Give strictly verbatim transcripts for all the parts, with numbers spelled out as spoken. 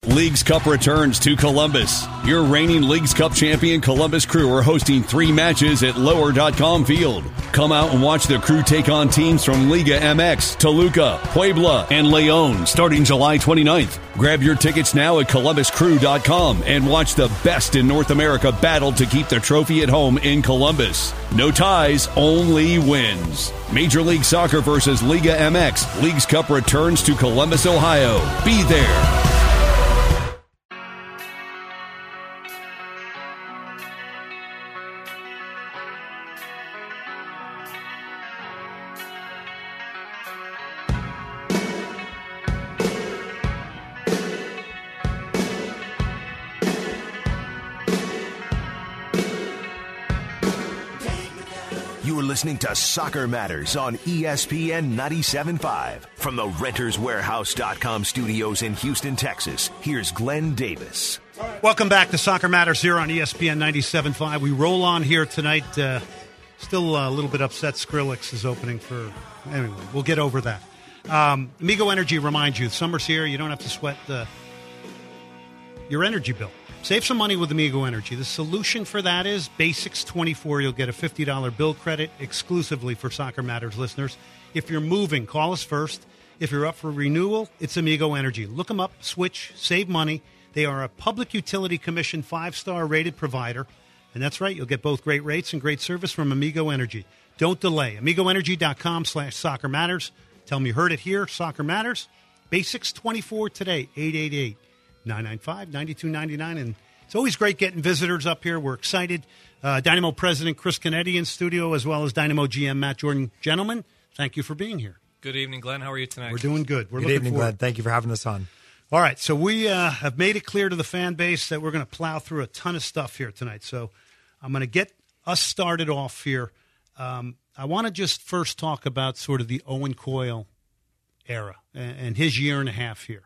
Leagues Cup returns to Columbus. Your reigning Leagues Cup champion Columbus Crew are hosting three matches at lower dot com Field. Come out and watch the Crew take on teams from Liga M X, Toluca, Puebla, and Leon starting July twenty-ninth. Grab your tickets now at columbus crew dot com and watch the best in North America battle to keep the trophy at home in Columbus. No ties, only wins. Major League Soccer versus Liga M X. Leagues Cup returns to Columbus, Ohio. Be there. Listening to Soccer Matters on E S P N ninety-seven point five. From the renters warehouse dot com studios in Houston, Texas, here's Glenn Davis. Welcome back to Soccer Matters here on E S P N ninety-seven point five. We roll on here tonight. Uh, still a little bit upset Skrillex is opening for... Anyway, we'll get over that. Um, Amigo Energy reminds you, summer's here. You don't have to sweat the, your energy bill. Save some money with Amigo Energy. The solution for that is Basics twenty-four. You'll get a fifty dollars bill credit exclusively for Soccer Matters listeners. If you're moving, call us first. If you're up for renewal, it's Amigo Energy. Look them up, switch, save money. They are a Public Utility Commission five-star rated provider. And that's right, you'll get both great rates and great service from Amigo Energy. Don't delay. amigo energy dot com slash soccer matters. Tell them you heard it here, Soccer Matters. Basics twenty-four today, eight eight eight, nine nine five, nine two nine nine. And it's always great getting visitors up here. We're excited. Uh, Dynamo President Chris Canetti in studio, as well as Dynamo G M Matt Jordan. Gentlemen, thank you for being here. Good evening, Glenn. How are you tonight? We're doing good. We're good looking evening, forward. Glenn. Thank you for having us on. All right, so we uh, have made it clear to the fan base that we're going to plow through a ton of stuff here tonight. So I'm going to get us started off here. Um, I want to just first talk about sort of the Owen Coyle era and, and his year and a half here,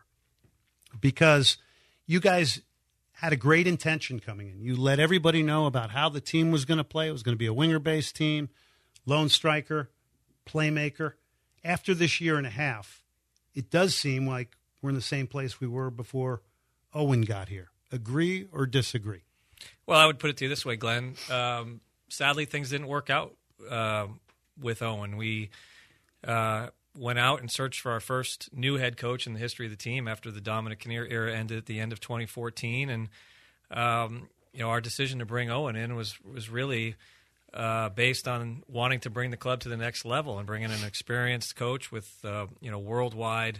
because you guys had a great intention coming in. You let everybody know about how the team was going to play. It was going to be a winger-based team, lone striker, playmaker. After this year and a half, it does seem like we're in the same place we were before Owen got here. Agree or disagree? Well, I would put it to you this way, Glenn. Um, sadly, things didn't work out uh, with Owen. We uh, went out and searched for our first new head coach in the history of the team after the Dominic Kinnear era ended at the end of twenty fourteen. And, um, you know, our decision to bring Owen in was, was really uh, based on wanting to bring the club to the next level and bring in an experienced coach with, uh, you know, worldwide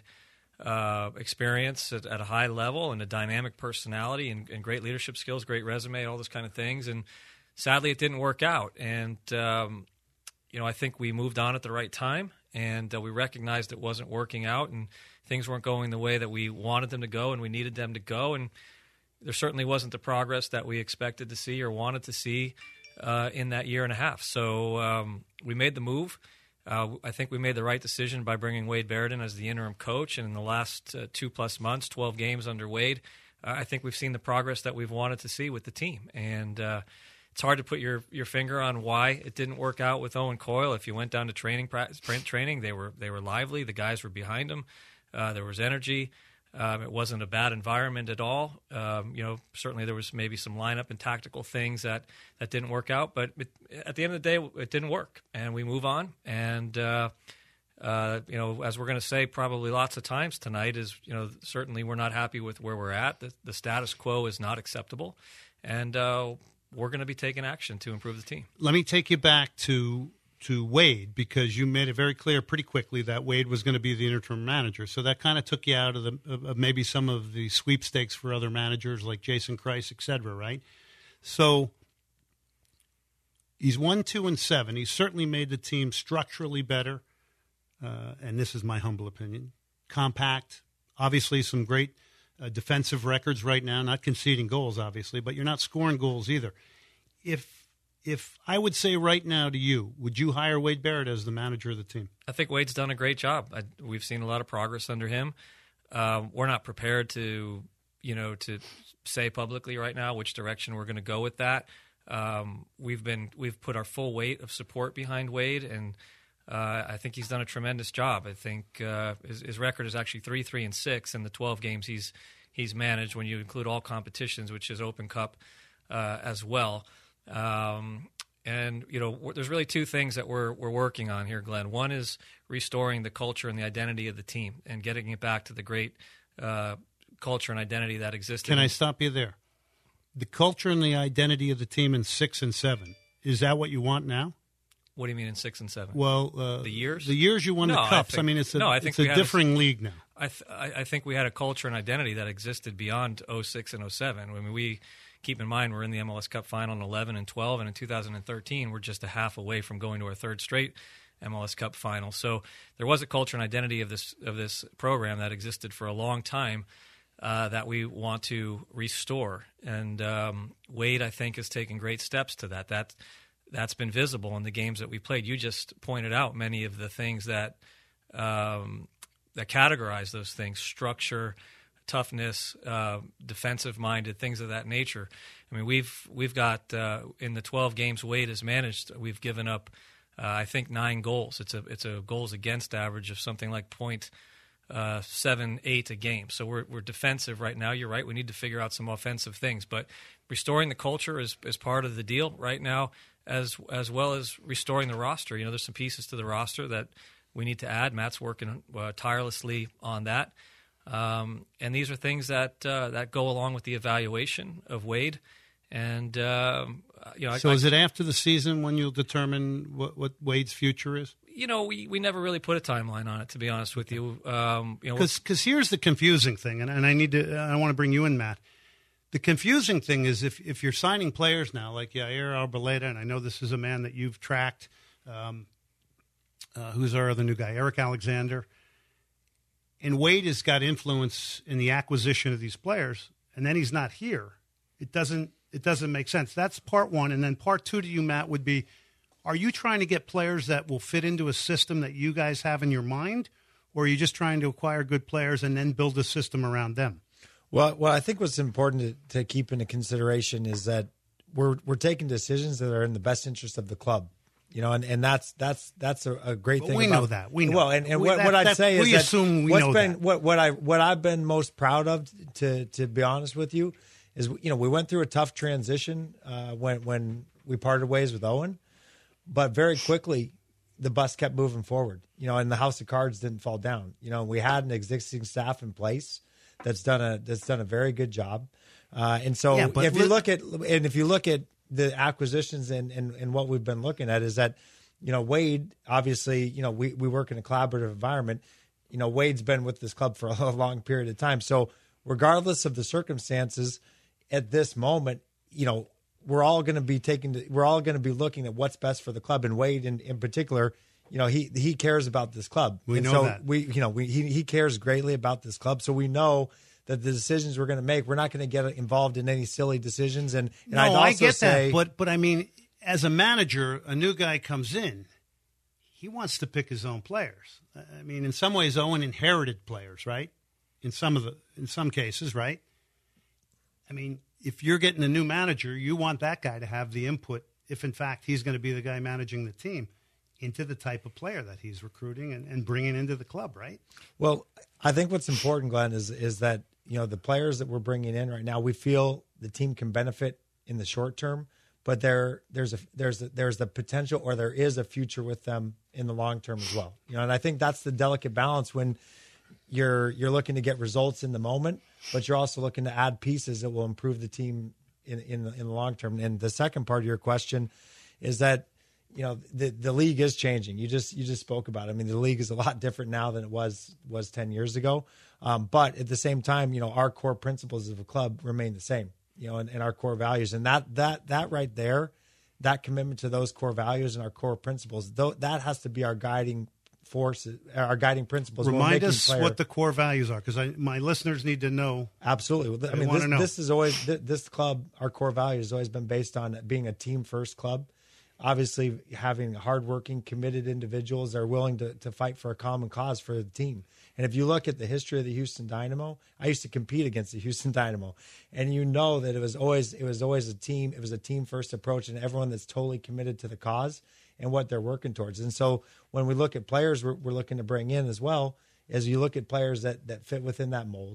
uh, experience at, at a high level and a dynamic personality and, and great leadership skills, great resume, all those kind of things. And sadly, it didn't work out. And, um, you know, I think we moved on at the right time. And uh, we recognized it wasn't working out and things weren't going the way that we wanted them to go and we needed them to go. And there certainly wasn't the progress that we expected to see or wanted to see uh, in that year and a half. So um, we made the move. Uh, I think we made the right decision by bringing Wade Barrett in as the interim coach. And in the last uh, two-plus months, twelve games under Wade, uh, I think we've seen the progress that we've wanted to see with the team. And uh it's hard to put your, your finger on why it didn't work out with Owen Coyle. If you went down to training practice, training, they were they were lively. The guys were behind them. Uh, there was energy. Um, it wasn't a bad environment at all. Um, you know, certainly there was maybe some lineup and tactical things that, that didn't work out. But it, at the end of the day, it didn't work, and we move on. And uh, uh, you know, as we're going to say probably lots of times tonight, is you know certainly we're not happy with where we're at. The, the status quo is not acceptable, and uh, we're going to be taking action to improve the team. Let me take you back to to Wade, because you made it very clear pretty quickly that Wade was going to be the interim manager. So that kind of took you out of the of, of maybe some of the sweepstakes for other managers like Jason Kreis, et cetera, right? So he's one, two, and seven. He's certainly made the team structurally better, uh, and this is my humble opinion, compact, obviously some great Uh, defensive records right now, not conceding goals, obviously, but you're not scoring goals either. If if I would say right now to you, would you hire Wade Barrett as the manager of the team? I think Wade's done a great job. I, we've seen a lot of progress under him. Uh, we're not prepared to, you know, to say publicly right now which direction we're going to go with that. Um, we've been we've put our full weight of support behind Wade, and Uh, I think he's done a tremendous job. I think uh, his, his record is actually three, three, and six in the twelve games he's he's managed when you include all competitions, which is Open Cup uh, as well. Um, and, you know, there's really two things that we're we're working on here, Glenn. One is restoring the culture and the identity of the team and getting it back to the great uh, culture and identity that existed. Can I stop you there? The culture and the identity of the team in six and seven, is that what you want now? What do you mean in six and seven? Well, uh, the years? The years you won no, the cups. I, think, I mean, it's a, no, I think it's a differing a, league now. I, th- I think we had a culture and identity that existed beyond oh six and oh seven. I mean, we keep in mind we're in the M L S Cup final in eleven and twelve, and in two thousand thirteen we're just a half away from going to our third straight M L S Cup final. So there was a culture and identity of this of this program that existed for a long time uh, that we want to restore. And um, Wade, I think, is taking great steps to that. That that's been visible in the games that we played. You just pointed out many of the things that um, that categorize those things: structure, toughness, uh, defensive-minded, things of that nature. I mean, we've we've got uh, in the twelve games Wade has managed, we've given up, uh, I think, nine goals. It's a it's a goals against average of something like point uh, seven eight a game. So we're we're defensive right now. You're right. We need to figure out some offensive things, but restoring the culture is is part of the deal right now, as as well as restoring the roster. You know, there's some pieces to the roster that we need to add. Matt's working uh, tirelessly on that. Um, and these are things that uh, that go along with the evaluation of Wade. And um, you know, so I, is it after the season when you'll determine what, what Wade's future is? You know, we, we never really put a timeline on it, to be honest with you. Um, you know, because here's the confusing thing, and, and I need to I want to bring you in, Matt. The confusing thing is if if you're signing players now like Yair Arboleda, and I know this is a man that you've tracked. Um, uh, who's our other new guy? Eric Alexander. And Wade has got influence in the acquisition of these players, and then he's not here. It doesn't it doesn't make sense. That's part one. And then part two to you, Matt, would be, are you trying to get players that will fit into a system that you guys have in your mind, or are you just trying to acquire good players and then build a system around them? Well, well, I think what's important to, to keep into consideration is that we're we're taking decisions that are in the best interest of the club. You know, and, and that's that's that's a, a great but thing. We about, know that. We know. Well, and, and we, what, that, what I'd that, say is we that assume we what's know been that. what what I what I've been most proud of, to to be honest with you, is you know we went through a tough transition uh, when when we parted ways with Owen, but very quickly the bus kept moving forward. You know, and the house of cards didn't fall down. You know, we had an existing staff in place that's done a that's done a very good job, uh, and so yeah, if you li- look at and if you look at the acquisitions and, and and what we've been looking at is that. You know, Wade, obviously, you know, we, we work in a collaborative environment. You know, Wade's been with this club for a long period of time. So regardless of the circumstances at this moment, you know, we're all going to be taking, we're all going to be looking at what's best for the club. And Wade in, in particular, you know, he, he cares about this club. We and know so that. We, you know, we, he, he cares greatly about this club. So we know that the decisions we're going to make, we're not going to get involved in any silly decisions. And, and no, I'd also I get say, that. But, but I mean, as a manager, a new guy comes in, he wants to pick his own players. I mean, in some ways, Owen inherited players, right? In some of the, in some cases, right? I mean, if you're getting a new manager, you want that guy to have the input, if in fact he's going to be the guy managing the team, into the type of player that he's recruiting and, and bringing into the club, right? Well, I think what's important, Glenn, is is that, you know, the players that we're bringing in right now, we feel the team can benefit in the short term. But there, there's a there's a, there's the potential, or there is a future with them in the long term as well. You know, and I think that's the delicate balance when you're you're looking to get results in the moment, but you're also looking to add pieces that will improve the team in in the, in the long term. And the second part of your question is that, you know, the the league is changing. You just you just spoke about it. I mean, the league is a lot different now than it was was ten years ago. Um, but at the same time, you know, our core principles of a club remain the same. You know, and, and our core values, and that that that right there, that commitment to those core values and our core principles, though, that has to be our guiding force, our guiding principles. Remind us player. what the core values are, because my listeners need to know. Absolutely, I mean, this, this is always this club. Our core values has always been based on being a team first club. Obviously, having hardworking, committed individuals that are willing to to fight for a common cause for the team. And if you look at the history of the Houston Dynamo, I used to compete against the Houston Dynamo, and you know that it was always it was always a team. It was a team first approach, and everyone that's totally committed to the cause and what they're working towards. And so when we look at players, we're, we're looking to bring in as well as you look at players that that fit within that mold.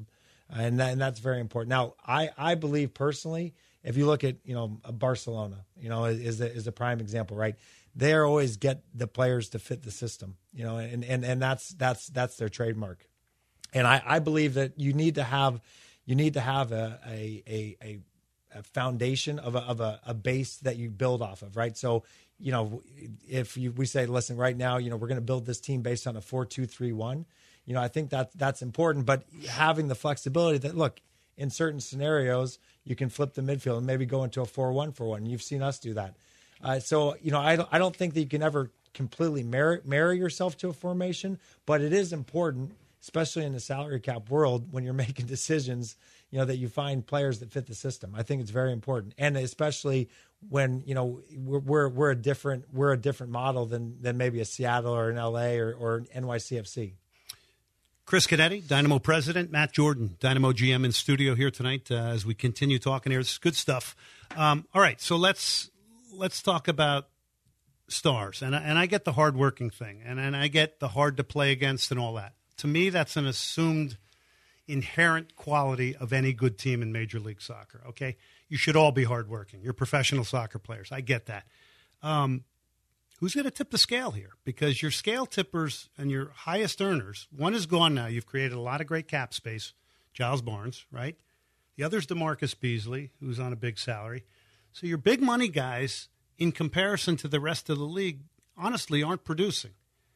and that, and that's very important. Now, I, I believe personally, if you look at, you know, Barcelona, you know, is a, is a prime example, right? They always get the players to fit the system, you know, and, and, and that's that's that's their trademark. And I, I believe that you need to have you need to have a a a, a foundation of a of a, a base that you build off of, right? So, you know, if you, we say, listen, right now, you know, we're going to build this team based on a four two three one, you know, I think that that's important. But having the flexibility that, look, in certain scenarios, you can flip the midfield and maybe go into a four one four one. You've seen us do that. Uh, so, you know, I don't, I don't think that you can ever completely marry, marry yourself to a formation, but it is important, especially in the salary cap world, when you're making decisions, you know, that you find players that fit the system. I think it's very important. And especially when, you know, we're, we're, we're a different, we're a different model than, than maybe a Seattle or an L A or, or N Y C F C. Chris Canetti, Dynamo president, Matt Jordan, Dynamo G M in studio here tonight uh, as we continue talking here. This is good stuff. Um, all right, so let's let's talk about stars. And, and I get the hardworking thing, and, and I get the hard to play against and all that. To me, that's an assumed inherent quality of any good team in Major League Soccer, okay? You should all be hardworking. You're professional soccer players. I get that. Um, who's going to tip the scale here? Because your scale tippers and your highest earners, one is gone now. You've created a lot of great cap space. Giles Barnes, right? The other's DeMarcus Beasley, who's on a big salary. So your big money guys, in comparison to the rest of the league, honestly aren't producing.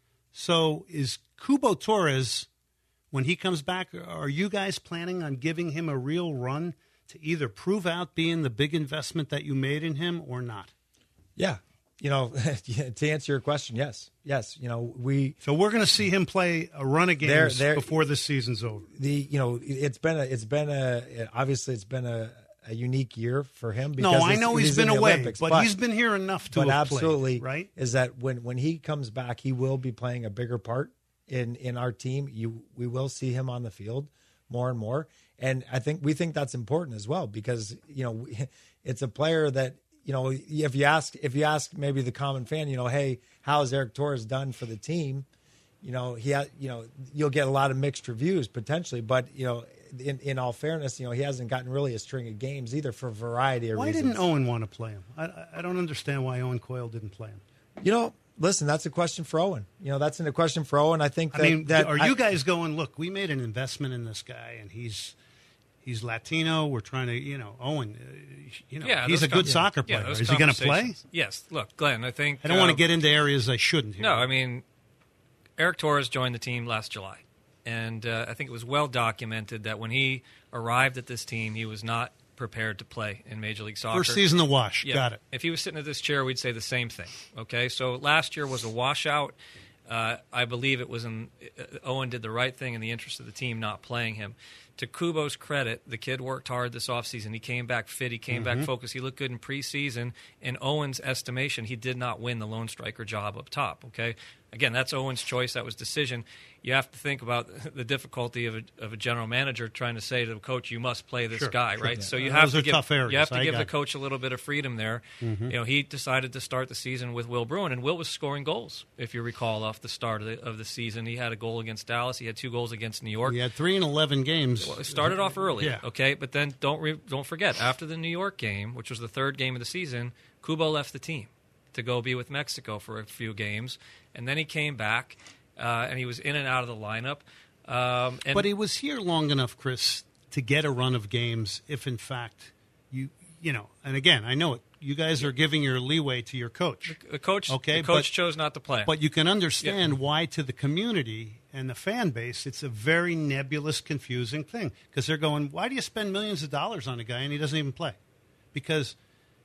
So is Cubo Torres, when he comes back, are you guys planning on giving him a real run to either prove out being the big investment that you made in him or not? Yeah. You know, to answer your question, yes. Yes. You know, we. So we're going to see him play a run of games they're, they're, before the season's over. The, you know, it's been a, it's been a, obviously it's been a, a unique year for him. Because no, I know he's, he's been away, Olympics, but, but he's been here enough to but have absolutely, played, right? Is that when, when he comes back, he will be playing a bigger part in, in our team. You, we will see him on the field more and more. And I think we think that's important as well, because, you know, it's a player that, you know, if you ask, if you ask maybe the common fan, you know, hey, how has Eric Torres done for the team? You know, he had, you know, you'll get a lot of mixed reviews potentially, but, you know, in, in all fairness, you know, he hasn't gotten really a string of games either for a variety of why reasons. Why didn't Owen want to play him? I, I don't understand why Owen Coyle didn't play him. You know, listen, that's a question for Owen. You know, that's a question for Owen. I think that, I mean, that are I, you guys going, look, we made an investment in this guy and he's, he's Latino. We're trying to, you know, Owen, uh, you know, yeah, he's a good com- soccer yeah, player. yeah, Is he going to play? Yes. Look, Glenn, I think. I don't uh, want to get into areas I shouldn't here. No, I mean, Eric Torres joined the team last July. And uh, I think it was well documented that when he arrived at this team, he was not prepared to play in Major League Soccer. First season, the wash. Yeah. Got it. If he was sitting at this chair, we'd say the same thing. Okay, so last year was a washout. Uh, I believe it was in uh, Owen did the right thing in the interest of the team not playing him. To Kubo's credit, the kid worked hard this offseason. He came back fit. He came Mm-hmm. back focused. He looked good in preseason. In Owen's estimation, he did not win the lone striker job up top. Okay, again, that's Owen's choice. That was decision. You have to think about the difficulty of a, of a general manager trying to say to the coach, "You must play this sure, guy," sure, right? yeah. So you Uh, have those to are give tough areas. you have to I give got the it. coach a little bit of freedom there. Mm-hmm. You know, he decided to start the season with Will Bruin, and Will was scoring goals. If you recall, off the start of the, of the season, he had a goal against Dallas. He had two goals against New York. He had three in eleven games. Well, it started off early, Yeah. okay, but then don't re- don't forget, after the New York game, which was the third game of the season, Kubo left the team to go be with Mexico for a few games, and then he came back, uh, and he was in and out of the lineup. Um, and But he was here long enough, Chris, to get a run of games if, in fact, you you know, and again, I know it. You guys are giving your leeway to your coach. the coach, Okay, the coach but- chose not to play. But you can understand why, to the community and the fan base, it's a very nebulous, confusing thing. Because they're going, why do you spend millions of dollars on a guy and he doesn't even play? Because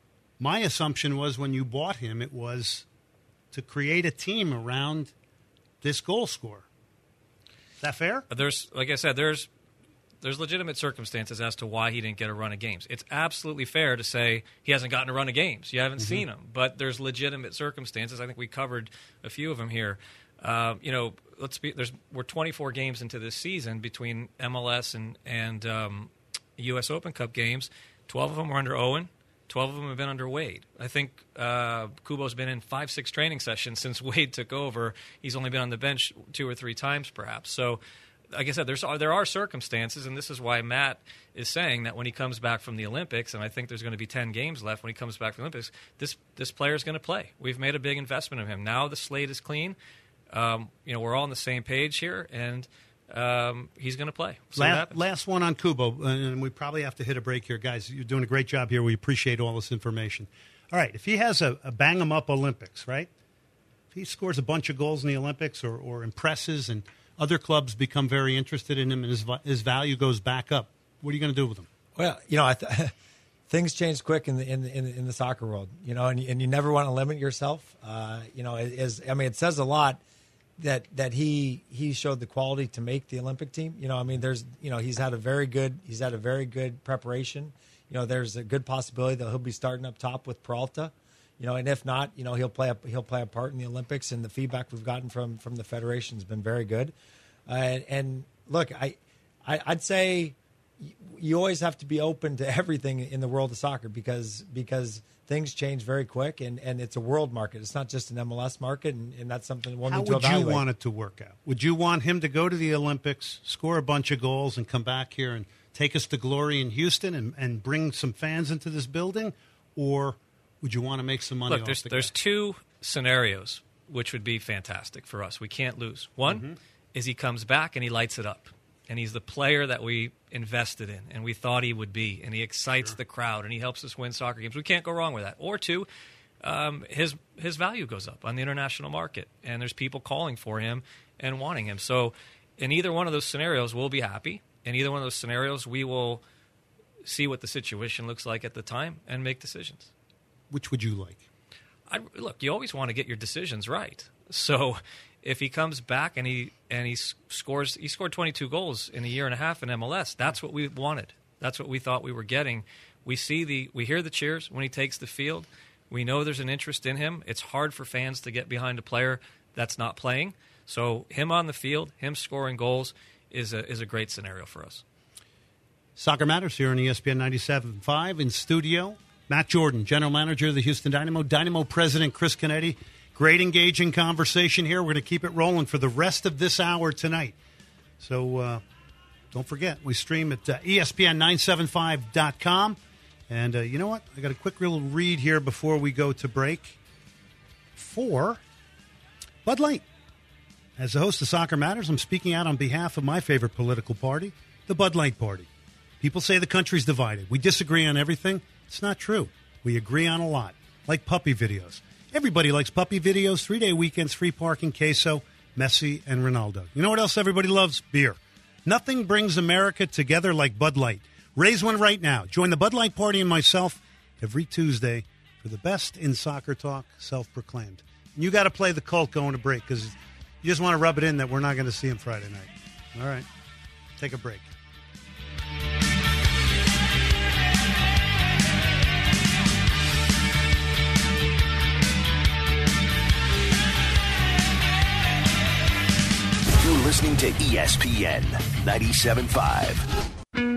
my assumption was when you bought him, it was to create a team around this goal scorer. Is that fair? There's, like I said, there's there's legitimate circumstances as to why he didn't get a run of games. It's absolutely fair to say he hasn't gotten a run of games. You haven't mm-hmm. seen him, but there's legitimate circumstances. I think we covered a few of them here. Uh, you know, let's be there's we're twenty-four games into this season between M L S and and um, U S Open Cup games. Twelve of them were under Owen. Twelve of them have been under Wade. I think uh, Kubo's been in five, six training sessions since Wade took over. He's only been on the bench two or three times, perhaps. So like I said, there's there are circumstances, and this is why Matt is saying that when he comes back from the Olympics, and I think there's going to be ten games left when he comes back from the Olympics, this this player is going to play. We've made a big investment in him. Now the slate is clean. Um, you know, we're all on the same page here, and um, he's going to play. So last, last one on Kubo, and we probably have to hit a break here, guys. You're doing a great job here. We appreciate all this information. All right, if he has a, a bang-em-up Olympics, right? If he scores a bunch of goals in the Olympics or, or impresses and other clubs become very interested in him and his his value goes back up, what are you going to do with him? Well, you know, I th- things change quick in the in the, in the in the soccer world, you know, and, and you never want to limit yourself. Uh, you know, it is, I mean, it says a lot that that he he showed the quality to make the Olympic team. You know, I mean, there's you know he's had a very good he's had a very good preparation. You know, there's a good possibility that he'll be starting up top with Peralta. You know, and if not, you know, he'll play a, he'll play a part in the Olympics. And the feedback we've gotten from from the federation has been very good. Uh, and, and look, I, I I'd say you always have to be open to everything in the world of soccer because because things change very quick, and, and it's a world market. It's not just an M L S market, and, and that's something we'll How need to would evaluate. you want it to work out? Would you want him to go to the Olympics, score a bunch of goals, and come back here and take us to glory in Houston and, and bring some fans into this building, or would you want to make some money Look, off there's the there's guy? two scenarios which would be fantastic for us. We can't lose. One Mm-hmm. is he comes back and he lights it up, and he's the player that we invested in and we thought he would be, and he excites Sure. the crowd and he helps us win soccer games. We can't go wrong with that. Or two, um, his his value goes up on the international market, and there's people calling for him and wanting him. So in either one of those scenarios, we'll be happy. In either one of those scenarios, we will see what the situation looks like at the time and make decisions. Which would you like? I, look, you always want to get your decisions right. So if he comes back and he and he scores, he scored twenty-two goals in a year and a half in M L S. That's what we wanted. That's what we thought we were getting. We see the, we hear the cheers when he takes the field. We know there's an interest in him. It's hard for fans to get behind a player that's not playing. So him on the field, him scoring goals is a is a great scenario for us. Soccer Matters here on E S P N ninety-seven point five in studio. Matt Jordan, General Manager of the Houston Dynamo. Dynamo President Chris Canetti. Great engaging conversation here. We're going to keep it rolling for the rest of this hour tonight. So uh, don't forget, we stream at uh, E S P N nine seventy-five dot com. And uh, you know what? I got a quick little read here before we go to break for Bud Light. As the host of Soccer Matters, I'm speaking out on behalf of my favorite political party, the Bud Light Party. People say the country's divided. We disagree on everything. It's not true. We agree on a lot, like puppy videos. Everybody likes puppy videos, three-day weekends, free parking, queso, Messi, and Ronaldo. You know what else everybody loves? Beer. Nothing brings America together like Bud Light. Raise one right now. Join the Bud Light Party and myself every Tuesday for the best in soccer talk, self-proclaimed. And you got to play the cult going to break because you just want to rub it in that we're not going to see him Friday night. All right. Take a break. You're listening to E S P N ninety-seven point five.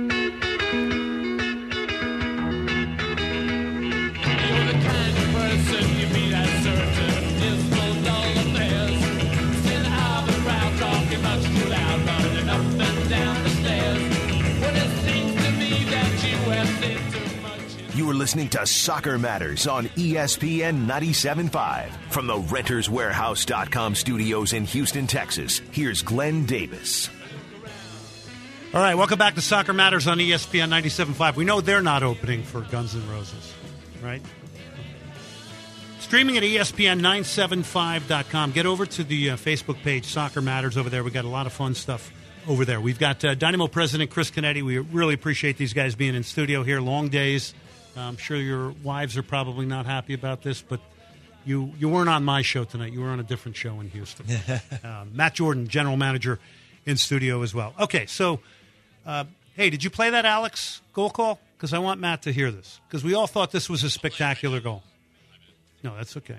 You are listening to Soccer Matters on E S P N ninety-seven point five. From the Renters Warehouse dot com studios in Houston, Texas, here's Glenn Davis. All right, welcome back to Soccer Matters on E S P N ninety-seven point five. We know they're not opening for Guns N' Roses, right? Streaming at E S P N nine seventy-five dot com. Get over to the uh, Facebook page, Soccer Matters, over there. We got a lot of fun stuff over there. We've got uh, Dynamo President Chris Canetti. We really appreciate these guys being in studio here. Long days. I'm sure your wives are probably not happy about this, but you you weren't on my show tonight. You were on a different show in Houston. uh, Matt Jordan, General Manager, in studio as well. Okay, so, uh, hey, did you play that Alex goal call? Because I want Matt to hear this. Because we all thought this was a spectacular goal. No, that's okay.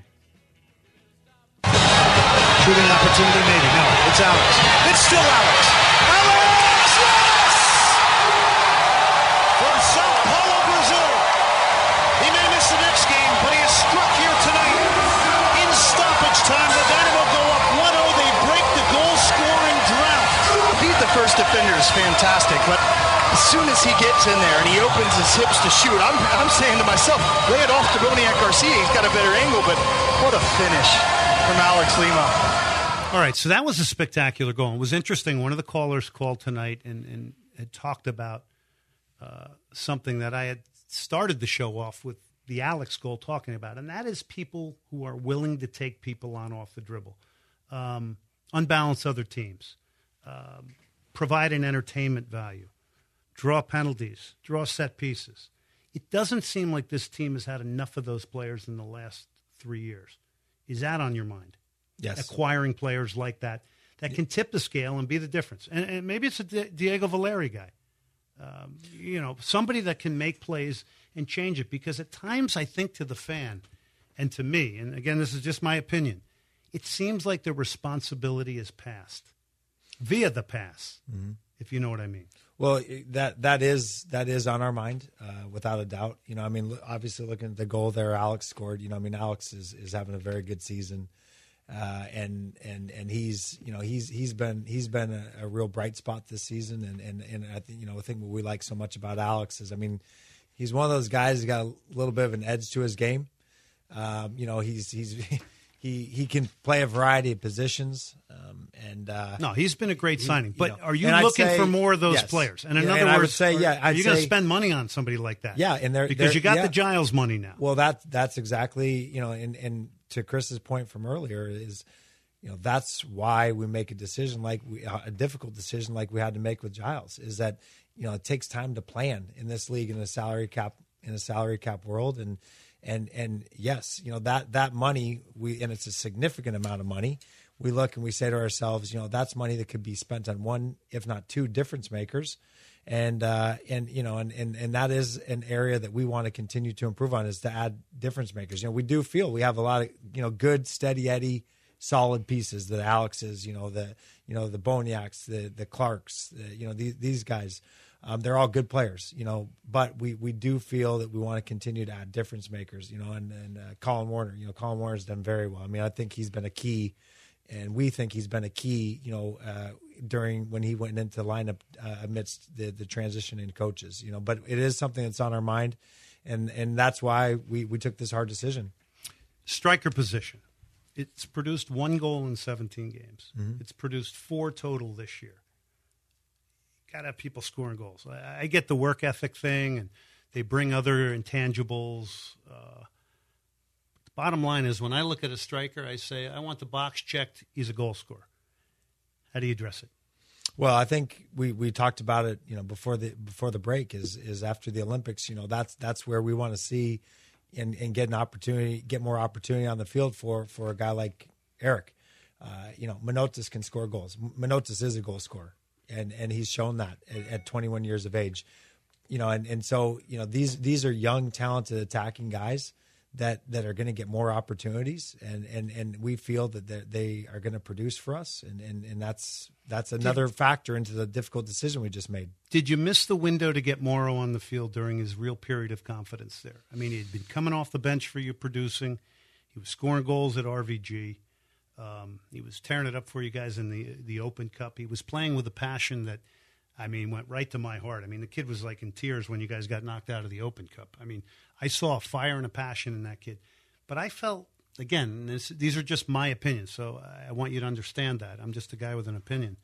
Shooting opportunity, maybe. No, it's Alex. It's still Alex. Alex! Yes! From Sao Paulo, Brazil. He may miss the next game, but he is struck here tonight. In stoppage time, the Dynamo go up one oh. They break the goal-scoring drought. Beat the first post defender is fantastic, but as soon as he gets in there and he opens his hips to shoot, I'm, I'm saying to myself, lay it off to Boniek Garcia. He's got a better angle, but what a finish from Alex Lima. All right, so that was a spectacular goal. It was interesting. One of the callers called tonight and, and had talked about uh, something that I had started the show off with the Alex goal talking about, and that is people who are willing to take people on off the dribble, um, unbalance other teams, um, provide an entertainment value, draw penalties, draw set pieces. It doesn't seem like this team has had enough of those players in the last three years. Is that on your mind? Yes. Acquiring players like that that can tip the scale and be the difference. And, and maybe it's a Di- Diego Valeri guy. Um, you know, somebody that can make plays and change it. Because at times I think to the fan and to me, and again, this is just my opinion, it seems like the responsibility is passed via the pass, mm-hmm. if you know what I mean. Well, that that is that is on our mind, uh, without a doubt. You know, I mean, obviously looking at the goal there, Alex scored. You know, I mean, Alex is, is having a very good season, uh, and and and he's you know he's he's been he's been a, a real bright spot this season. And and and I think you know the thing what we like so much about Alex is, I mean, he's one of those guys who's got a little bit of an edge to his game. Um, you know, he's he's. He he can play a variety of positions, um, and uh, no, he's been a great he, signing. But you know, are you looking for more of those yes. players? And in yeah, other and words, I would say, are, yeah, I'd are you going to say, spend money on somebody like that? Yeah, and they're, because they're, you got yeah. the Giles money now. Well, that that's exactly you know, and and to Chris's point from earlier is, you know, that's why we make a decision like we a difficult decision like we had to make with Giles is that you know it takes time to plan in this league in a salary cap in a salary cap world and. And and yes, you know, that that money, we and it's a significant amount of money. We look and we say to ourselves, you know, that's money that could be spent on one, if not two, difference makers. And uh, and you know, and, and and that is an area that we want to continue to improve on is to add difference makers. You know, we do feel we have a lot of, you know, good, steady Eddie, solid pieces that Alex is, you know, the you know, the Boniaks, the the Clarks, the, you know, these these guys. Um, they're all good players, you know, but we, we do feel that we want to continue to add difference makers, you know, and, and uh, Colin Warner, you know, Colin Warner's done very well. I mean, I think he's been a key, and we think he's been a key, you know, uh, during when he went into the lineup uh, amidst the, the transition in coaches, you know, but it is something that's on our mind, and, and that's why we, we took this hard decision. Striker position. It's produced one goal in seventeen games. Mm-hmm. It's produced four total this year. Got to have people scoring goals. I, I get the work ethic thing, and they bring other intangibles. Uh, the bottom line is when I look at a striker, I say, I want the box checked. He's a goal scorer. How do you address it? Well, I think we, we talked about it, you know, before the before the break is is after the Olympics, you know, that's that's where we want to see and, and get an opportunity, get more opportunity on the field for, for a guy like Eric. Uh, you know, Manotas can score goals. Manotas is a goal scorer. And and he's shown that at, at twenty-one years of age, you know, and, and so, you know, these these are young, talented attacking guys that, that are going to get more opportunities. And, and, and we feel that they are going to produce for us. And, and, and that's that's another did, factor into the difficult decision we just made. Did you miss the window to get Morrow on the field during his real period of confidence there? I mean, he had been coming off the bench for you producing. He was scoring goals at R V G. Um, he was tearing it up for you guys in the the Open Cup. He was playing with a passion that, I mean, went right to my heart. I mean, the kid was like in tears when you guys got knocked out of the Open Cup. I mean, I saw a fire and a passion in that kid. But I felt, again, this, these are just my opinions, so I want you to understand that. I'm just a guy with an opinion.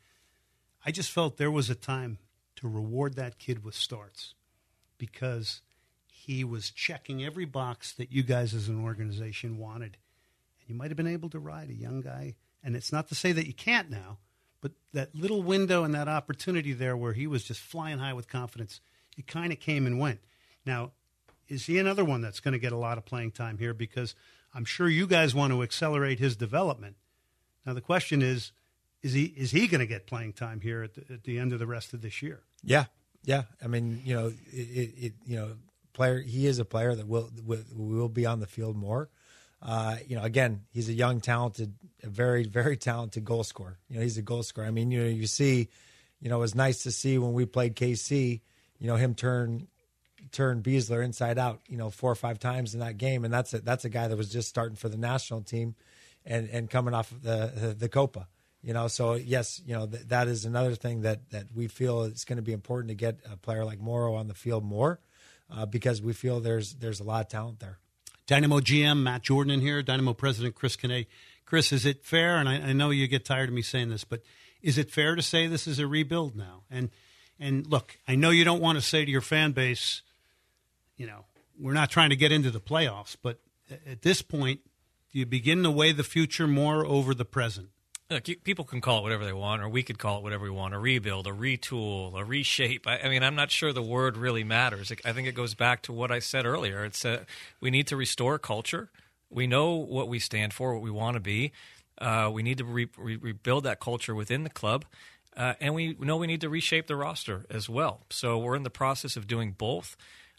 I just felt there was a time to reward that kid with starts because he was checking every box that you guys as an organization wanted. You might have been able to ride a young guy, and it's not to say that you can't now, but that little window and that opportunity there where he was just flying high with confidence, it kind of came and went. Now, is he another one that's going to get a lot of playing time here? Because I'm sure you guys want to accelerate his development. Now, the question is, is he is he going to get playing time here at the, at the end of the rest of this year? Yeah, yeah. I mean, you know, it, it you know, player. He is a player that will will, will be on the field more. Uh, you know, again, he's a young, talented, a very, very talented goal scorer. You know, he's a goal scorer. I mean, you know, you see, you know, it was nice to see when we played K C, you know, him turn turn Beasler inside out, you know, four or five times in that game. And that's a, that's a guy that was just starting for the national team and, and coming off of the, the Copa. You know, so yes, you know th- that is another thing that that we feel it's going to be important to get a player like Morrow on the field more uh, because we feel there's there's a lot of talent there. Dynamo G M Matt Jordan in here, Dynamo President Chris Canay. Chris, is it fair? And I, I know you get tired of me saying this, but is it fair to say this is a rebuild now? And and look, I know you don't want to say to your fan base, you know, we're not trying to get into the playoffs, but at this point, do you begin to weigh the future more over the present? Look, you, people can call it whatever they want, or we could call it whatever we want, a rebuild, a retool, a reshape. I, I mean, I'm not sure the word really matters. I think it goes back to what I said earlier. It's uh, we need to restore culture. We know what we stand for, what we want to be. Uh, we need to re- re- rebuild that culture within the club, uh, and we know we need to reshape the roster as well. So we're in the process of doing both,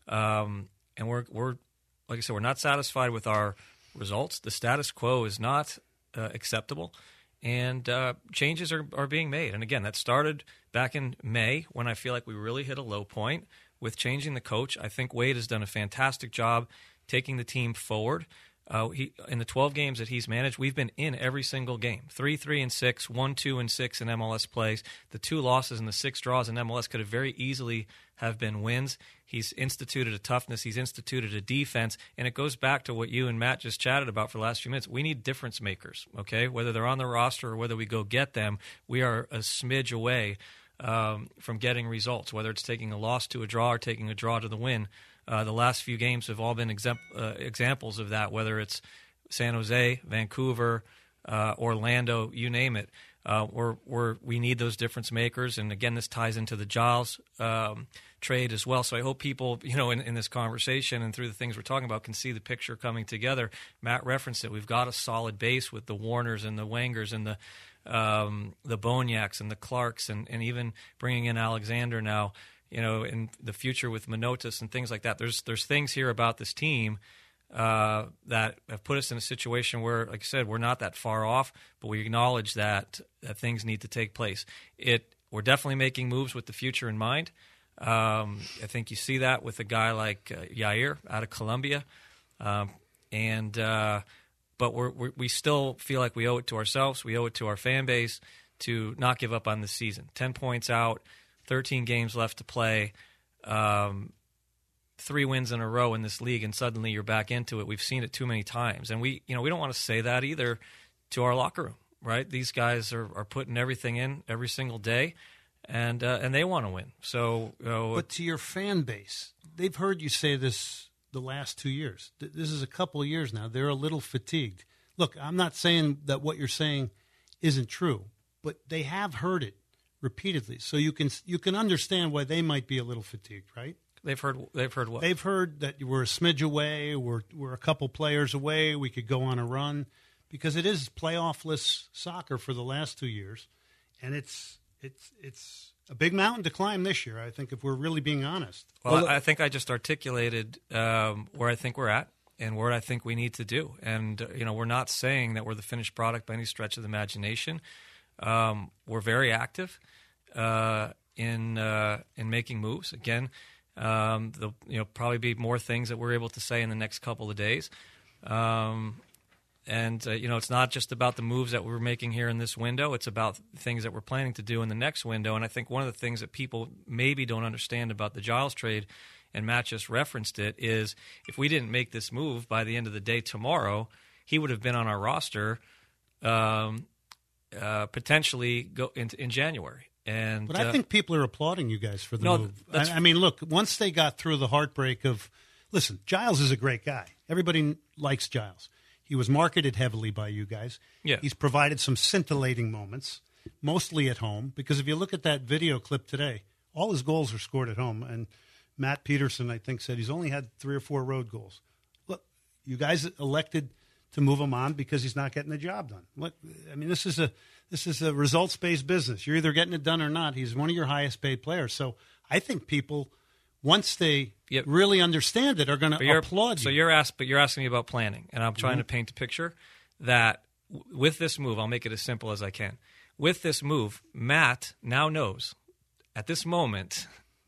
um, and we're, we're, like I said, we're not satisfied with our results. The status quo is not uh, acceptable. And uh, changes are, are being made. And again, that started back in May when I feel like we really hit a low point with changing the coach. I think Wade has done a fantastic job taking the team forward. Uh, he, in the twelve games that he's managed, we've been in every single game. Three, three, and six, one, two, and six in M L S plays. The two losses and the six draws in M L S could have very easily have been wins. He's instituted a toughness. He's instituted a defense. And it goes back to what you and Matt just chatted about for the last few minutes. We need difference makers, okay? Whether they're on the roster or whether we go get them, we are a smidge away um, from getting results, whether it's taking a loss to a draw or taking a draw to the win. Uh, the last few games have all been exem- uh, examples of that, whether it's San Jose, Vancouver, uh, Orlando, you name it. Uh, we're, we're, we need those difference makers. And, again, this ties into the Giles um, trade as well. So I hope people, you know, in, in this conversation and through the things we're talking about can see the picture coming together. Matt referenced it. We've got a solid base with the Warners and the Wangers and the um, the Boniaks and the Clarks and, and even bringing in Alexander now. You know, in the future with Manotas and things like that. There's there's things here about this team uh, that have put us in a situation where, like I said, we're not that far off, but we acknowledge that, that things need to take place. It we're definitely making moves with the future in mind. Um, I think you see that with a guy like uh, Yair out of Colombia, um, and uh, but we're, we're we still feel like we owe it to ourselves, we owe it to our fan base to not give up on this season. Ten points out. thirteen games left to play, um, three wins in a row in this league, and suddenly you're back into it. We've seen it too many times. And we, you know, we don't want to say that either to our locker room, right? These guys are, are putting everything in every single day, and uh, and they want to win. So, you know, But to your fan base, they've heard you say this the last two years. This is a couple of years now. They're a little fatigued. Look, I'm not saying that what you're saying isn't true, but they have heard it repeatedly, so you can you can understand why they might be a little fatigued, right? They've heard they've heard what? They've heard that we're a smidge away, we're we're a couple players away, we could go on a run, because it is playoffless soccer for the last two years, and it's it's it's a big mountain to climb this year. I think if we're really being honest. Well, well I think I just articulated um, where I think we're at and where I think we need to do, and uh, you know, we're not saying that we're the finished product by any stretch of the imagination. Um, we're very active uh, in uh, in making moves. Again, um, there'll you know probably be more things that we're able to say in the next couple of days. Um, and uh, you know, it's not just about the moves that we're making here in this window. It's about things that we're planning to do in the next window. And I think one of the things that people maybe don't understand about the Giles trade, and Matt just referenced it, is if we didn't make this move by the end of the day tomorrow, he would have been on our roster. Um, Uh, potentially go in, in January. And But I uh, think people are applauding you guys for the no, move. that's- I, I mean, look, once they got through the heartbreak of, listen, Giles is a great guy. Everybody likes Giles. He was marketed heavily by you guys. Yeah. He's provided some scintillating moments, mostly at home, because if you look at that video clip today, all his goals are scored at home. And Matt Peterson, I think, said he's only had three or four road goals. Look, you guys elected to move him on because he's not getting the job done. What I mean, this is a this is a results-based business. You're either getting it done or not. He's one of your highest-paid players. So I think people, once they Yep. really understand it, are going but to you're- applaud you. So you're asked, but you're asking me about planning, and I'm trying Mm-hmm. to paint a picture that w- with this move, I'll make it as simple as I can. With this move, Matt now knows at this moment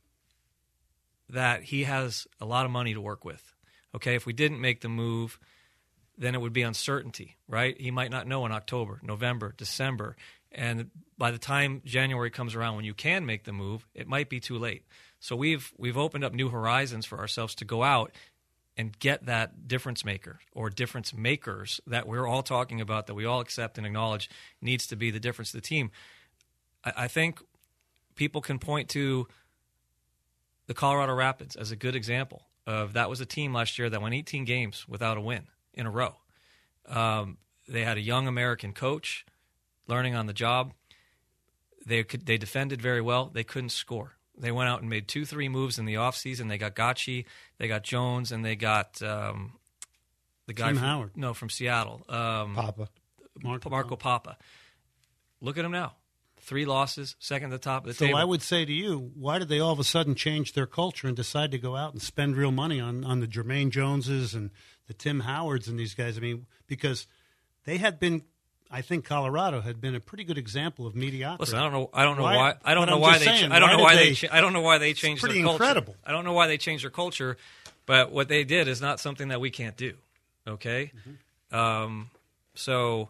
that he has a lot of money to work with. Okay, if we didn't make the move, then it would be uncertainty, right? He might not know in October, November, December. And by the time January comes around, when you can make the move, it might be too late. So we've we've opened up new horizons for ourselves to go out and get that difference maker or difference makers that we're all talking about, that we all accept and acknowledge needs to be the difference of the team. I, I think people can point to the Colorado Rapids as a good example of that was a team last year that went eighteen games without a win in a row. Um, they had a young American coach learning on the job. They could, they defended very well. They couldn't score. They went out and made two, three moves in the offseason. They got Gacci, they got Jones, and they got um, the guy Tim from, Howard. No, from Seattle. Um, Papa. Marco, Marco Papa. Look at him now. Three losses, second at the top of the So table. I would say to you, why did they all of a sudden change their culture and decide to go out and spend real money on, on the Jermaine Joneses and the Tim Howards and these guys? I mean, because they had been, I think Colorado had been a pretty good example of mediocrity. Listen, I don't know. I don't know Why- why. I don't but know I'm why just they. saying, cha- I don't why know did why they. they- cha- I don't know why they changed pretty their culture. incredible. I don't know why they changed their culture, but what they did is not something that we can't do. Okay, Mm-hmm. um, so,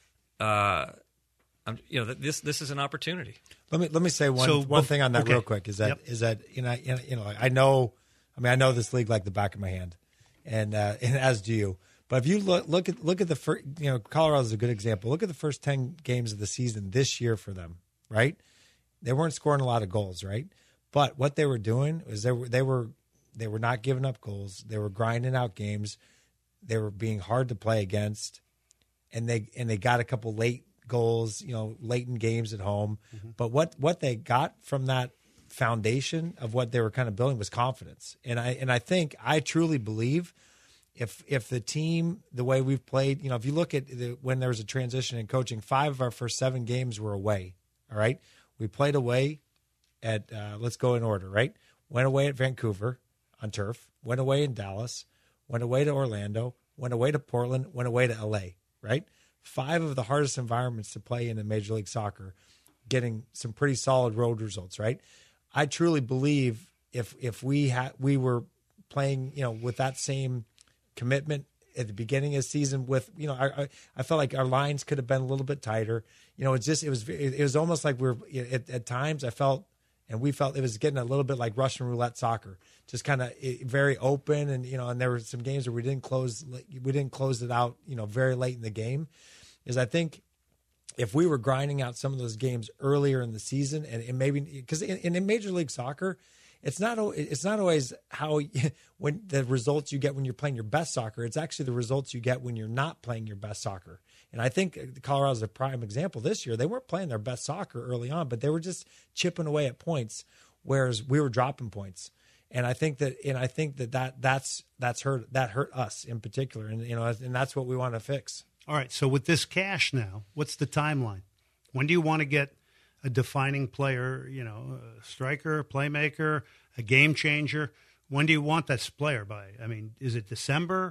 uh, I'm, you know, th- this this is an opportunity. Let me let me say one So, one bef- thing on that okay. real quick is that Yep. is that you know you know, you know I know I mean I know this league like the back of my hand, and uh, and as do you. But if you look look at look at the first, you know, Colorado's a good example. Look at the first ten games of the season this year for them, right? They weren't scoring a lot of goals, right? But what they were doing was they were they were they were not giving up goals. They were grinding out games. They were being hard to play against, and they and they got a couple late goals, you know, late in games at home. Mm-hmm. But what what they got from that foundation of what they were kind of building was confidence. And I and I think I truly believe if if the team, the way we've played, you know, if you look at the, when there was a transition in coaching, five of our first seven games were away. All right, we played away at uh, let's go in order, right? Went away at Vancouver on turf. Went away in Dallas. Went away to Orlando. Went away to Portland. Went away to L A. Right? Five of the hardest environments to play in in Major League Soccer, getting some pretty solid road results. Right? I truly believe if if we had we were playing, you know, with that same commitment at the beginning of the season, with, you know, I, I felt like our lines could have been a little bit tighter. You know, it's just, it was, it was almost like we we're at, at times I felt, and we felt it was getting a little bit like Russian roulette soccer, just kind of very open. And, you know, and there were some games where we didn't close, we didn't close it out, you know, very late in the game. Is I think if we were grinding out some of those games earlier in the season, and, and maybe because in, in Major League Soccer, It's not. It's not always how when the results you get when you're playing your best soccer. It's actually the results you get when you're not playing your best soccer. And I think Colorado's a prime example this year. They weren't playing their best soccer early on, but they were just chipping away at points, whereas we were dropping points. And I think that, and I think that, that that's that's hurt that hurt us in particular. And you know, and that's what we want to fix. All right. So with this cash now, what's the timeline? When do you want to get a defining player, you know, a striker, a playmaker, a game changer? When do you want that player by? I mean, is it December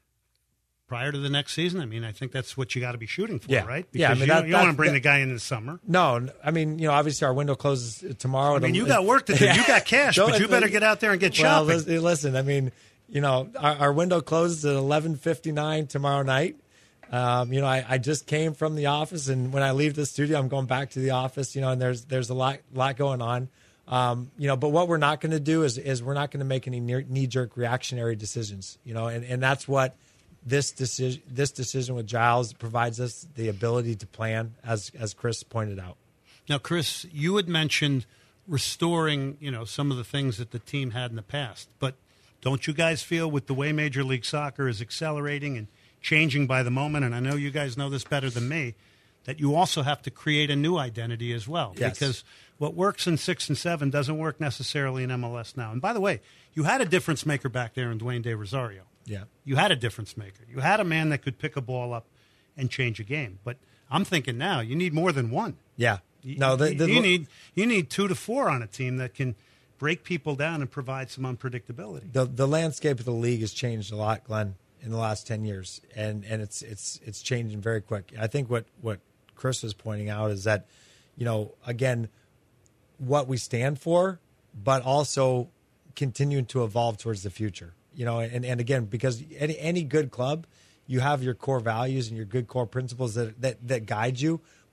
prior to the next season? I mean, I think that's what you got to be shooting for, Yeah. right? Because Yeah, I mean, you, that- you don't want that- to bring that- the guy in the summer. No, I mean, you know, obviously our window closes tomorrow. I mean, you got work to do. You got cash, but you better get out there and get well, shopping. Listen, listen, I mean, you know, our, our window closes at eleven fifty-nine tomorrow night. Um, you know, I, I just came from the office, and when I leave the studio, I'm going back to the office. You know, and there's there's a lot lot going on. Um, you know, but what we're not going to do is is we're not going to make any knee jerk reactionary decisions. You know, and, and that's what this decision this decision with Giles provides us the ability to plan, as as Chris pointed out. Now, Chris, you had mentioned restoring, you know, some of the things that the team had in the past, but don't you guys feel with the way Major League Soccer is accelerating and changing by the moment, and I know you guys know this better than me, that you also have to create a new identity as well? Yes. Because what works in six and seven doesn't work necessarily in M L S now. And by the way, you had a difference maker back there in Dwayne De Rosario. Yeah. You had a difference maker. You had a man that could pick a ball up and change a game. But I'm thinking now you need more than one. Yeah. You, No, the, the, you need you need two to four on a team that can break people down and provide some unpredictability. the the landscape of the league has changed a lot, Glenn, in the last ten years, and and it's it's it's changing very quick. I think what what Chris was pointing out is that, you know, again, what we stand for, but also continuing to evolve towards the future. You know, and, and again, because any any good club, you have your core values and your good core principles that, that, that guide you.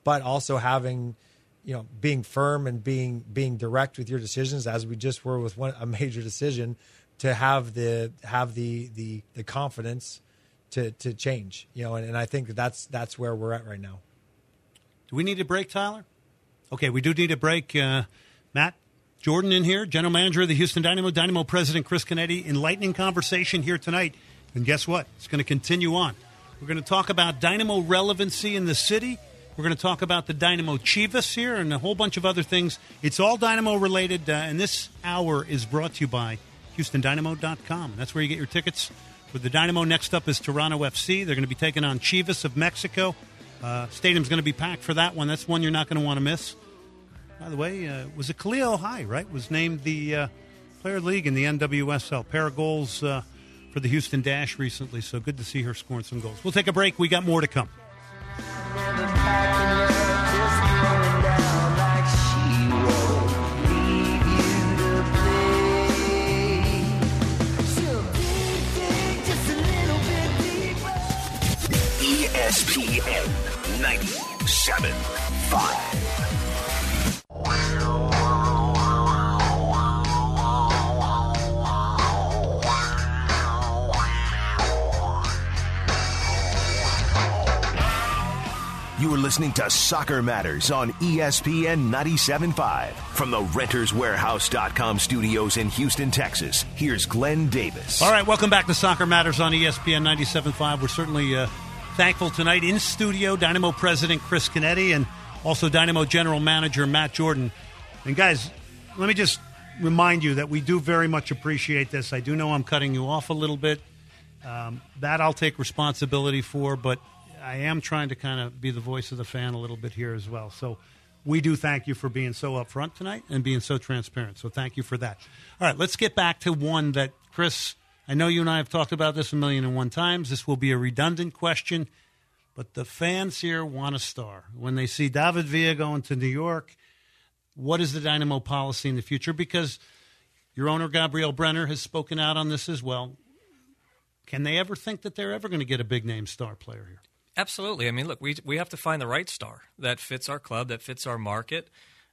but also having, you know, being firm and being being direct with your decisions, as we just were with one a major decision, to have the have the the, the confidence to to change, you know, and, and I think that that's that's where we're at right now. Do we need a break, Tyler? Okay, we do need a break. Uh, Matt Jordan in here, general manager of the Houston Dynamo, Dynamo president Chris Canetti. Enlightening conversation here tonight. And guess what? It's going to continue on. We're going to talk about Dynamo relevancy in the city. We're going to talk about the Dynamo Chivas here and a whole bunch of other things. It's all Dynamo related, uh, and this hour is brought to you by Houston Dynamo dot com. That's where you get your tickets. With the Dynamo, next up is Toronto F C. They're going to be taking on Chivas of Mexico. Uh, stadium's going to be packed for that one. That's one you're not going to want to miss. By the way, uh, was it Khalil High, right? Was named the uh, Player of the League in the N W S L. Pair of goals uh, for the Houston Dash recently, so good to see her scoring some goals. We'll take a break. We got more to come. E S P N ninety-seven point five. You are listening to Soccer Matters on E S P N ninety-seven point five. From the Renters Warehouse dot com studios in Houston, Texas, here's Glenn Davis. All right, welcome back to Soccer Matters on E S P N ninety-seven point five. We're certainly uh, thankful tonight in studio, Dynamo president Chris Canetti and also Dynamo general manager Matt Jordan. And guys, let me just remind you that we do very much appreciate this. I do know I'm cutting you off a little bit. Um, that I'll take responsibility for, but I am trying to kind of be the voice of the fan a little bit here as well. So we do thank you for being so upfront tonight and being so transparent. So thank you for that. All right, let's get back to one that, Chris, I know you and I have talked about this a million and one times. This will be a redundant question, but the fans here want a star. When they see David Villa going to New York, what is the Dynamo policy in the future? Because your owner, Gabriel Brenner, has spoken out on this as well. Can they ever think that they're ever going to get a big-name star player here? Absolutely. I mean, look, we we have to find the right star that fits our club, that fits our market,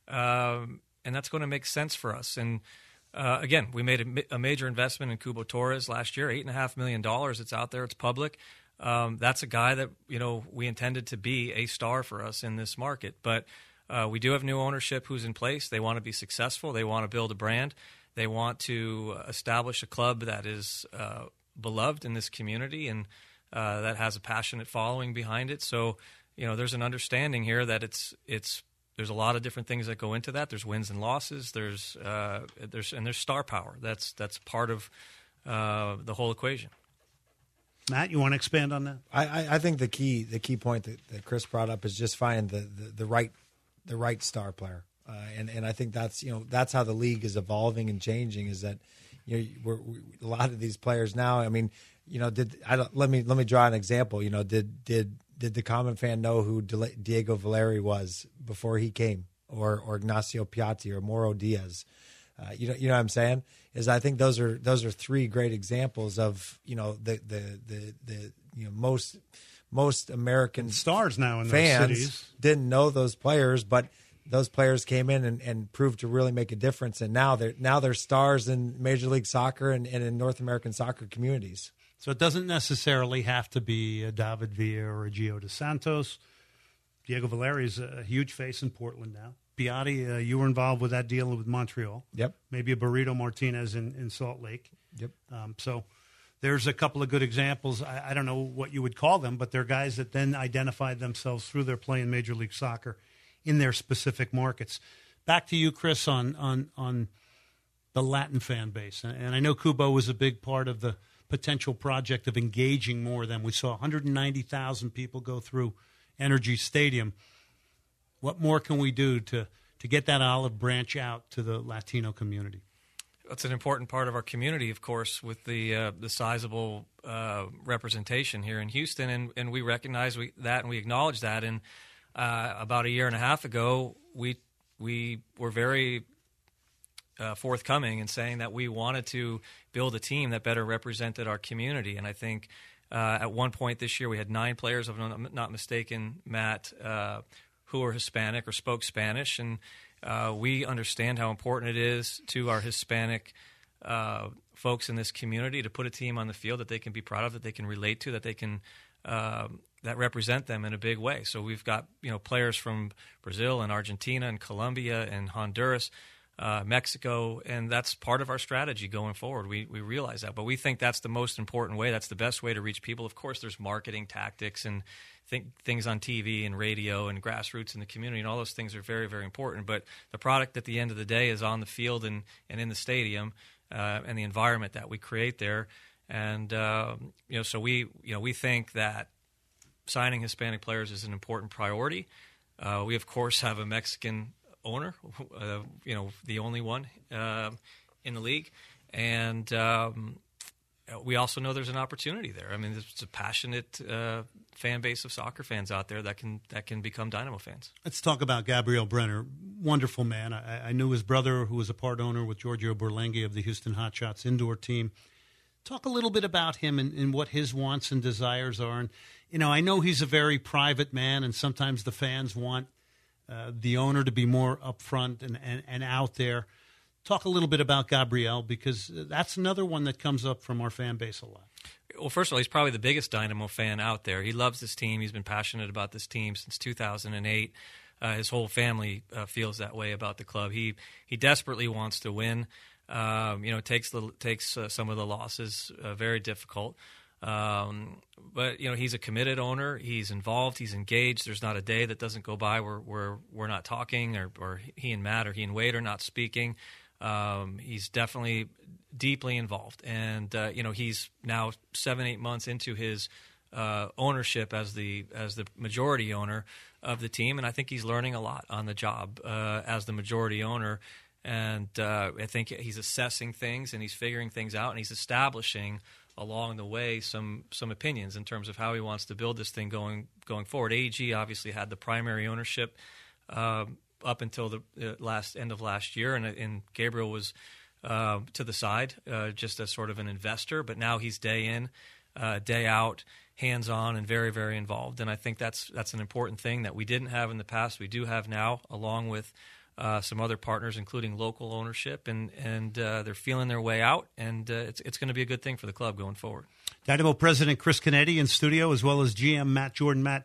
um, and that's going to make sense for us. And uh, again, we made a, a major investment in Cubo Torres last year, eight and a half million dollars. It's out there, it's public. Um, that's a guy that you know we intended to be a star for us in this market. But uh, we do have new ownership who's in place. They want to be successful. They want to build a brand. They want to establish a club that is uh, beloved in this community and. Uh, that has a passionate following behind it. So, you know, there's an understanding here that it's it's there's a lot of different things that go into that. There's wins and losses. There's uh, there's and there's star power. That's that's part of uh, the whole equation. Matt, you want to expand on that? I, I, I think the key the key point that, that Chris brought up is just find the, the, the right the right star player, uh, and and I think that's you know that's how the league is evolving and changing. Is that you know we're, we, a lot of these players now. I mean. You know, did I don't, let me let me draw an example. You know, did did did the common fan know who Diego Valeri was before he came, or or Ignacio Piatti or Mauro Diaz? Uh, you know, you know what I'm saying? Is I think those are those are three great examples of you know the the the, the you know most most American stars now in fans those cities didn't know those players, but those players came in and, and proved to really make a difference, and now they're now they're stars in Major League Soccer and, and in North American soccer communities. So it doesn't necessarily have to be a David Villa or a Gio dos Santos. Diego Valeri is a huge face in Portland now. Piatti, uh, you were involved with that deal with Montreal. Yep. Maybe a Burrito Martinez in, in Salt Lake. Yep. Um, so there's a couple of good examples. I, I don't know what you would call them, but they're guys that then identified themselves through their play in Major League Soccer in their specific markets. Back to you, Chris, on on, on the Latin fan base. And, and I know Cubo was a big part of the potential project of engaging more of them. We saw one hundred ninety thousand people go through Energy Stadium. What more can we do to, to get that olive branch out to the Latino community? That's an important part of our community, of course, with the uh, the sizable uh, representation here in Houston, and, and we recognize we, that and we acknowledge that. And uh, about a year and a half ago, we we were very Uh, forthcoming and saying that we wanted to build a team that better represented our community. And I think uh, at one point this year we had nine players, if I'm not mistaken, Matt, uh, who are Hispanic or spoke Spanish, and uh, we understand how important it is to our Hispanic uh, folks in this community to put a team on the field that they can be proud of, that they can relate to, that they can uh, that represent them in a big way. So we've got you know players from Brazil and Argentina and Colombia and Honduras, uh, Mexico, and that's part of our strategy going forward. We we realize that, but we think that's the most important way. That's the best way to reach people. Of course, there's marketing tactics and think things on T V and radio and grassroots in the community, and all those things are very, very important. But the product at the end of the day is on the field and, and in the stadium, uh, and the environment that we create there. And uh, you know, so we you know we think that signing Hispanic players is an important priority. Uh, we of course have a Mexican owner, uh, you know, the only one uh, in the league, and um, we also know there's an opportunity there. I mean, there's a passionate uh, fan base of soccer fans out there that can that can become Dynamo fans. Let's talk about Gabriel Brenner. Wonderful man. I, I knew his brother, who was a part owner with Giorgio Berlenghi of the Houston Hotshots indoor team. Talk a little bit about him and, and what his wants and desires are. And, you know, I know he's a very private man, and sometimes the fans want uh, the owner to be more upfront and, and, and out there. Talk a little bit about Gabriel, because that's another one that comes up from our fan base a lot. Well, first of all, he's probably the biggest Dynamo fan out there. He loves this team. He's been passionate about this team since two thousand eight. Uh, his whole family uh, feels that way about the club. He he desperately wants to win. Um, you know, takes the takes uh, some of the losses, uh, very difficult. Um, but you know, he's a committed owner. He's involved. He's engaged. There's not a day that doesn't go by where where we're not talking, or, or he and Matt or he and Wade are not speaking. Um, he's definitely deeply involved, and uh, you know, he's now seven, eight months into his uh, ownership as the as the majority owner of the team, and I think he's learning a lot on the job uh, as the majority owner. And uh, I think he's assessing things, and he's figuring things out, and he's establishing along the way some some opinions in terms of how he wants to build this thing going going forward. A E G obviously had the primary ownership uh, up until the uh, last end of last year, and, and Gabriel was uh, to the side uh, just as sort of an investor. But now he's day in, uh, day out, hands-on, and very, very involved. And I think that's that's an important thing that we didn't have in the past. We do have now, along with Uh, some other partners, including local ownership, and and uh, they're feeling their way out, and uh, it's it's going to be a good thing for the club going forward. Dynamo President Chris Canetti in studio, as well as G M Matt Jordan. Matt,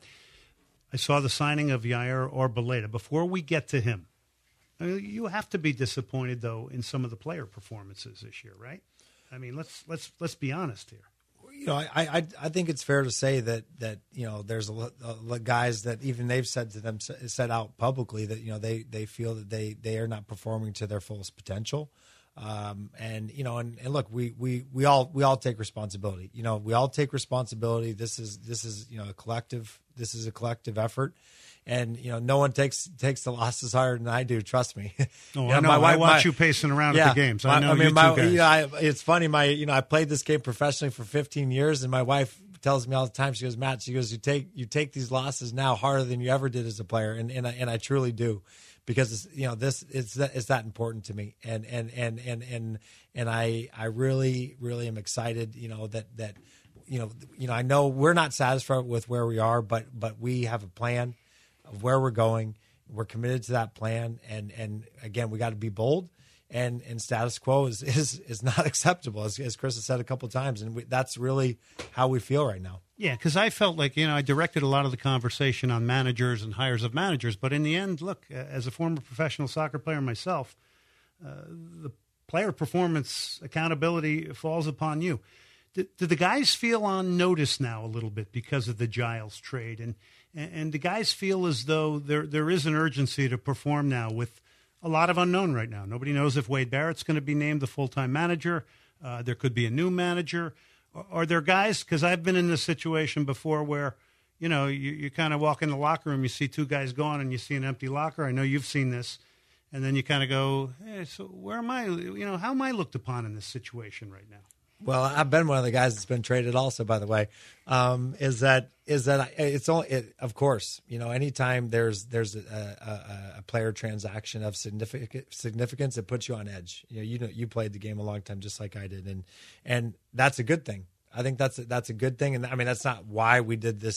I saw the signing of Yair Arboleda. Before we get to him, I mean, you have to be disappointed, though, in some of the player performances this year, right? I mean, let's let's let's be honest here. You know, I, I I think it's fair to say that that you know there's a, a, guys that even they've said to them said out publicly that you know they, they feel that they, they are not performing to their fullest potential, um, and you know and, and look we, we, we all we all take responsibility. You know we all take responsibility. This is this is you know a collective this is a collective effort. And you know, no one takes takes the losses harder than I do. Trust me. Oh, you know, I know. My wife, I watch my, you pacing around yeah, at the games. I know my, I mean, you my, two guys. You know, I, it's funny. My you know, I played this game professionally for fifteen years, and my wife tells me all the time. She goes, Matt, she goes, you take you take these losses now harder than you ever did as a player, and and I, and I truly do, because it's, you know this it's that it's that important to me, and and and and and and I I really really am excited. You know that that you know you know I know we're not satisfied with where we are, but but we have a plan of where we're going. We're committed to that plan, and and again, we got to be bold. And and status quo is is, is not acceptable, as, as Chris has said a couple of times, and we, that's really how we feel right now. Yeah, because I felt like you know I directed a lot of the conversation on managers and hires of managers, but in the end, look, as a former professional soccer player myself, uh, the player performance accountability falls upon you. Do, do the guys feel on notice now a little bit because of the Giles trade, and and the guys feel as though there there is an urgency to perform now with a lot of unknown right now? Nobody knows if Wade Barrett's going to be named the full-time manager. Uh, there could be a new manager. Are, are there guys, because I've been in this situation before where, you know, you, you kind of walk in the locker room, you see two guys gone, and you see an empty locker. I know you've seen this. And then you kind of go, hey, so where am I? You know, how am I looked upon in this situation right now? Well, I've been one of the guys that's been traded also, by the way. Um, is that is that it's all it, of course, you know, anytime there's there's a, a, a player transaction of significant significance, it puts you on edge. You know, you know, you played the game a long time just like I did, and and that's a good thing. I think that's a, that's a good thing, and I mean that's not why we did this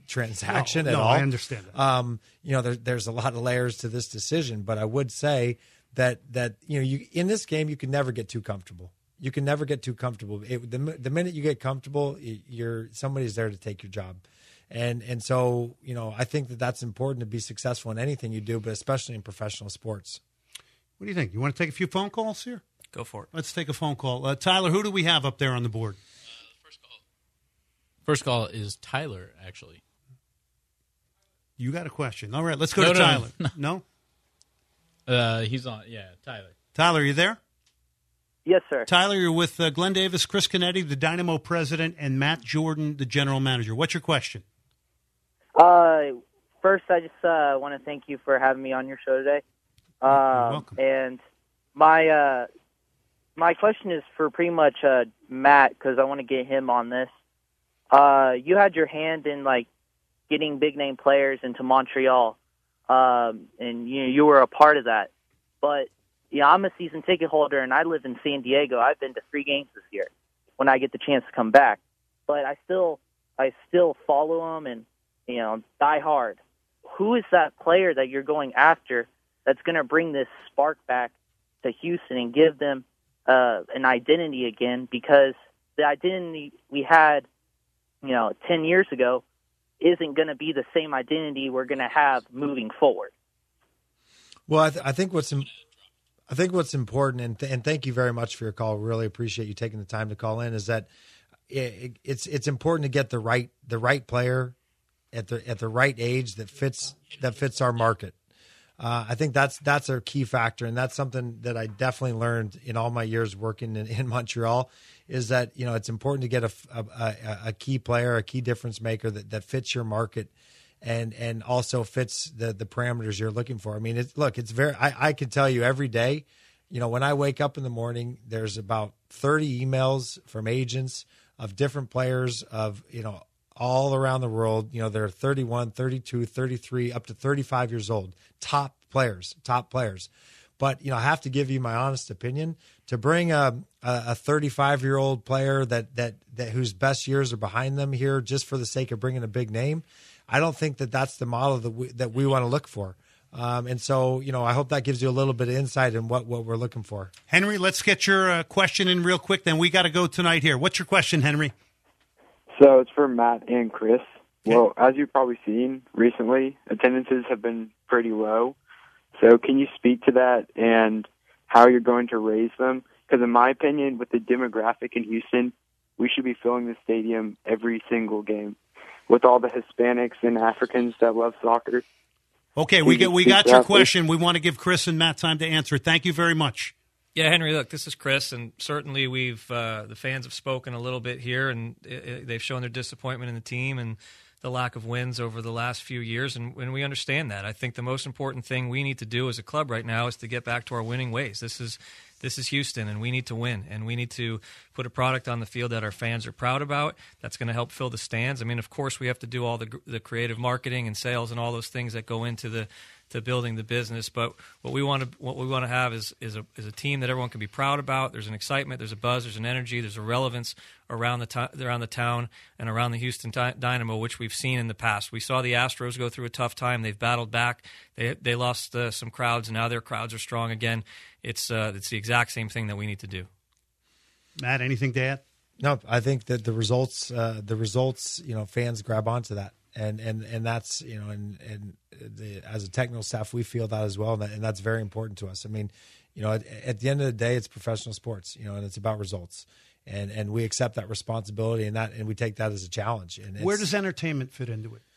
transaction no, at no, all. I understand that. Um, you know, there, there's a lot of layers to this decision, but I would say that that you know, you in this game, you can never get too comfortable. You can never get too comfortable. It, the the minute you get comfortable, you're somebody's there to take your job, and and so you know, I think that that's important to be successful in anything you do, but especially in professional sports. What do you think? You want to take a few phone calls here? Go for it. Let's take a phone call. Uh, Tyler, who do we have up there on the board? Uh, first call. First call is Tyler, actually. You got a question. All right, let's go no, to no, Tyler. No? no? Uh, he's on. Yeah, Tyler. Tyler, are you there? Yes, sir. Tyler, you're with uh, Glenn Davis, Chris Canetti, the Dynamo president, and Matt Jordan, the general manager. What's your question? Uh, first, I just uh, want to thank you for having me on your show today. You're Uh, welcome. and my uh, my question is for pretty much uh, Matt, because I want to get him on this. Uh, you had your hand in like getting big name players into Montreal, um, and you know, you were a part of that. But yeah, I'm a season ticket holder, and I live in San Diego. I've been to three games this year when I get the chance to come back. But I still I still follow them and you know die hard. Who is that player that you're going after that's going to bring this spark back to Houston and give them uh, an identity again? Because the identity we had, you know, ten years ago isn't going to be the same identity we're going to have moving forward. Well, I, th- I think what's im- I think what's important, and, th- and thank you very much for your call. Really appreciate you taking the time to call in. Is that it, it's it's important to get the right the right player at the at the right age that fits that fits our market. Uh, I think that's that's a key factor, and that's something that I definitely learned in all my years working in, in Montreal. Is that you know it's important to get a, a, a key player, a key difference maker that, that fits your market, and and also fits the the parameters you're looking for. I mean, it's, look, it's very. I, I can tell you every day, you know, when I wake up in the morning, there's about thirty emails from agents of different players of you know all around the world. You know, they're thirty-one, thirty-two, thirty-three, up to thirty-five years old. Top players, top players. But, you know, I have to give you my honest opinion. To bring a a thirty-five-year-old player that, that that whose best years are behind them here just for the sake of bringing a big name, I don't think that that's the model that we, that we want to look for. Um, and so, you know, I hope that gives you a little bit of insight in what, what we're looking for. Henry, let's get your uh, question in real quick. Then we got to go tonight here. What's your question, Henry? So it's for Matt and Chris. Well, as you've probably seen recently, attendances have been pretty low. So can you speak to that and how you're going to raise them? Because in my opinion, with the demographic in Houston, we should be filling the stadium every single game with all the Hispanics and Africans that love soccer. Okay, we get we got your question. We want to give Chris and Matt time to answer it. Thank you very much. Yeah, Henry, look, this is Chris, and certainly we've uh, the fans have spoken a little bit here, and it, it, they've shown their disappointment in the team and the lack of wins over the last few years, and, and we understand that. I think the most important thing we need to do as a club right now is to get back to our winning ways. This is this is Houston, and we need to win, and we need to put a product on the field that our fans are proud about. That's going to help fill the stands. I mean, of course, we have to do all the the creative marketing and sales and all those things that go into the to building the business. But what we want to what we want to have is is a is a team that everyone can be proud about. There's an excitement, there's a buzz, there's an energy, there's a relevance around the to- around the town and around the Houston Dy- Dynamo, which we've seen in the past. We saw the Astros go through a tough time. They've battled back. They they lost uh, some crowds, and now their crowds are strong again. It's uh, it's the exact same thing that we need to do. Matt, anything to add? No, I think that the results, uh, the results, you know, fans grab onto that, and and and that's you know, and and the, as a technical staff, we feel that as well, and, that, and that's very important to us. I mean, you know, at, at the end of the day, it's professional sports, you know, and it's about results, and and we accept that responsibility, and that, and we take that as a challenge. And where does entertainment fit into it?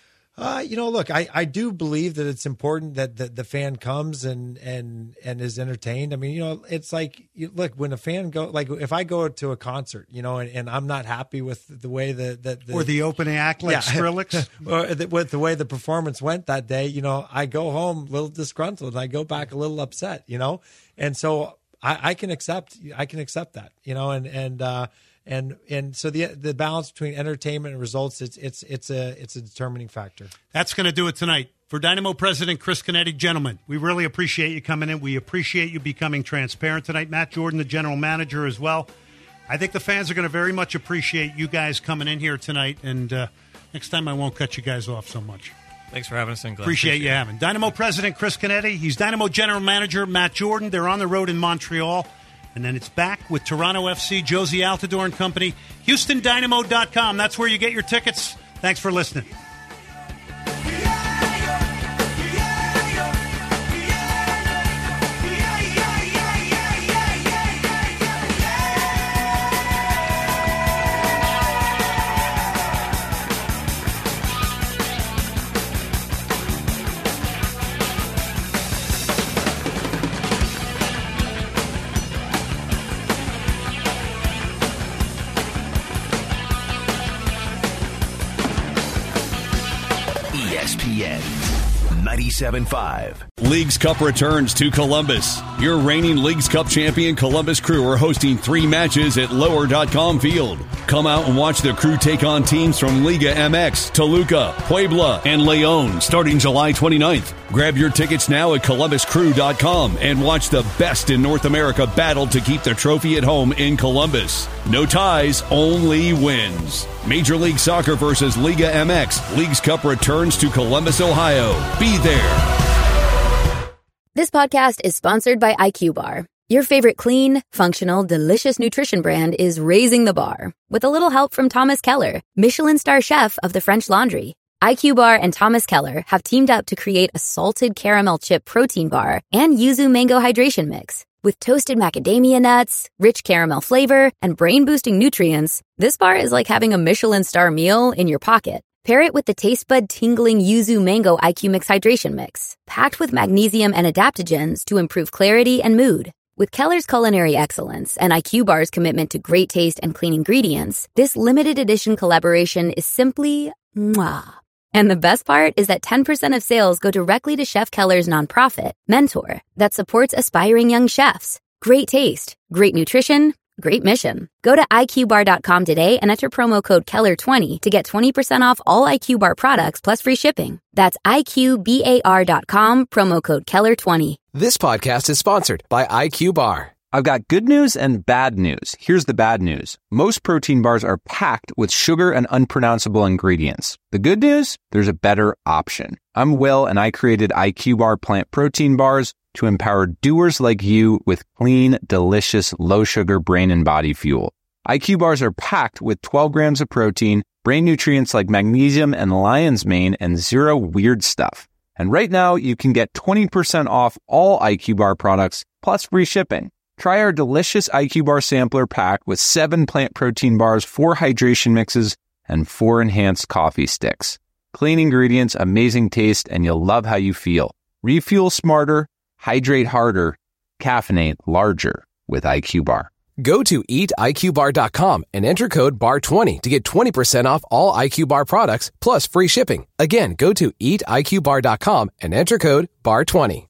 Uh, you know, look, I, I do believe that it's important that the, the fan comes and, and, and is entertained. I mean, you know, it's like, you, look, when a fan go, like if I go to a concert, you know, and, and I'm not happy with the way that, that the, or the opening act like yeah, Skrillex, or the, with the way the performance went that day, you know, I go home a little disgruntled and I go back a little upset, you know, and so I, I can accept, I can accept that, you know, and, and, uh, And and so the the balance between entertainment and results, it's it's it's a it's a determining factor. That's going to do it tonight. For Dynamo President Chris Canetti, gentlemen, we really appreciate you coming in. We appreciate you becoming transparent tonight. Matt Jordan, the general manager, as well. I think the fans are going to very much appreciate you guys coming in here tonight and uh, Next time I won't cut you guys off so much. Thanks for having us in, Glenn. Appreciate, Appreciate you it. having. Dynamo President Chris Canetti. He's Dynamo General Manager Matt Jordan. They're on the road in Montreal. And then it's back with Toronto F C, Josie Altidore and company. Houston Dynamo dot com. That's where you get your tickets. Thanks for listening. E S P N ninety-seven point five. Leagues Cup returns to Columbus. Your reigning Leagues Cup champion Columbus Crew are hosting three matches at lower dot com Field. Come out and watch the Crew take on teams from Liga M X, Toluca, Puebla, and León starting July twenty-ninth. Grab your tickets now at columbus crew dot com and watch the best in North America battle to keep the trophy at home in Columbus. No ties, only wins. Major League Soccer versus Liga M X. Leagues Cup returns to Columbus, Ohio. Be there. This podcast is sponsored by I Q Bar. Your favorite clean, functional, delicious nutrition brand is raising the bar with a little help from Thomas Keller, Michelin star chef of the French Laundry. I Q Bar and Thomas Keller have teamed up to create a salted caramel chip protein bar and yuzu mango hydration mix. With toasted macadamia nuts, rich caramel flavor, and brain-boosting nutrients, this bar is like having a Michelin star meal in your pocket. Pair it with the taste bud tingling yuzu mango I Q Mix hydration mix, packed with magnesium and adaptogens to improve clarity and mood. With Keller's culinary excellence and I Q Bar's commitment to great taste and clean ingredients, this limited edition collaboration is simply mwah. And the best part is that ten percent of sales go directly to Chef Keller's nonprofit, Mentor, that supports aspiring young chefs. Great taste, great nutrition, great mission. Go to I Q bar dot com today and enter promo code Keller twenty to get twenty percent off all I Q Bar products plus free shipping. That's I Q bar dot com, promo code Keller twenty. This podcast is sponsored by I Q Bar. I've got good news and bad news. Here's the bad news. Most protein bars are packed with sugar and unpronounceable ingredients. The good news? There's a better option. I'm Will, and I created I Q Bar plant protein bars to empower doers like you with clean, delicious, low-sugar brain and body fuel. I Q Bars are packed with twelve grams of protein, brain nutrients like magnesium and lion's mane, and zero weird stuff. And right now, you can get twenty percent off all I Q Bar products, plus free shipping. Try our delicious I Q Bar sampler pack with seven plant protein bars, four hydration mixes, and four enhanced coffee sticks. Clean ingredients, amazing taste, and you'll love how you feel. Refuel smarter, hydrate harder, caffeinate larger with I Q Bar. Go to eat I Q bar dot com and enter code bar twenty to get twenty percent off all I Q Bar products plus free shipping. Again, go to eat I Q bar dot com and enter code bar twenty.